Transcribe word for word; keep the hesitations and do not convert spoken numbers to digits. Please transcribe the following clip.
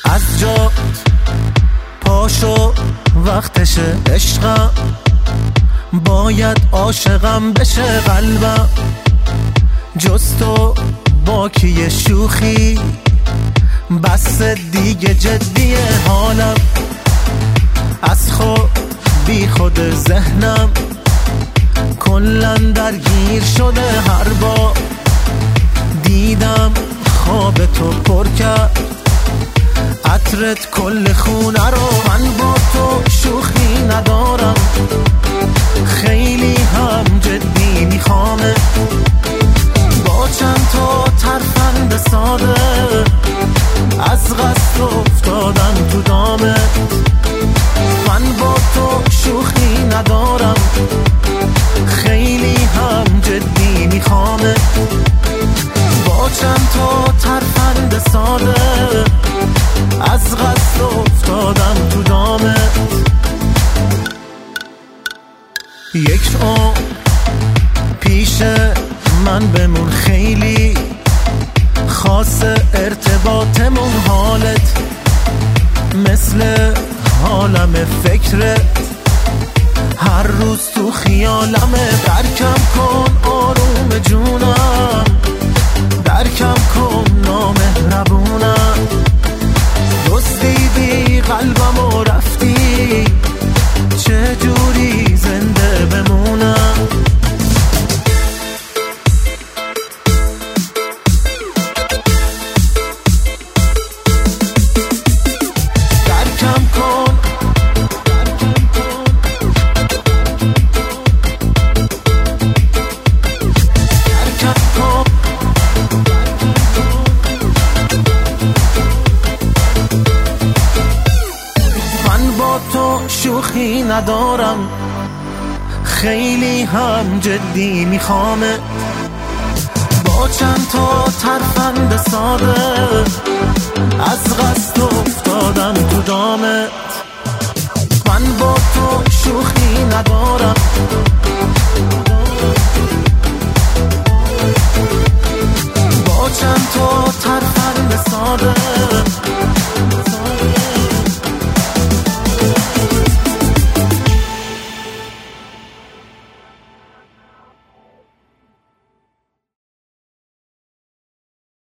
از جا پاشو وقتشه عشقم، باید عاشقم بشه قلبم. جز تو با کیه شوخی، بس دیگه جدیه حالم. از خود بی خود ذهنم کلن درگیر شده، هر بار دیدم خواب تو پر کرد عطرت کل خونه رو. من با تو شوخی ندارم، خیلی هم جدی میخوامه. با چند تا ترفند ساده از قصد افتادم تو دامت. من با تو شوخی ندارم، خیلی هم جدی میخوامه. با چند تا ترفند ساده از قصد افتادم تو دامت. یک عمر پیش من بمون، خیلی خاص ارتباطمون. حالت مثل عالم فکرت، هر روز تو خیالمه. درکم کن آروم جونم، درکم کن نامهربونم. دزدیدی قلبم و رفتی، چه جوری زنده بمونم. شوخی ندارم، خیلی هم جدی میخوامه. با چند تا ترفند ساده از قصد افتادم تو دامت. من با تو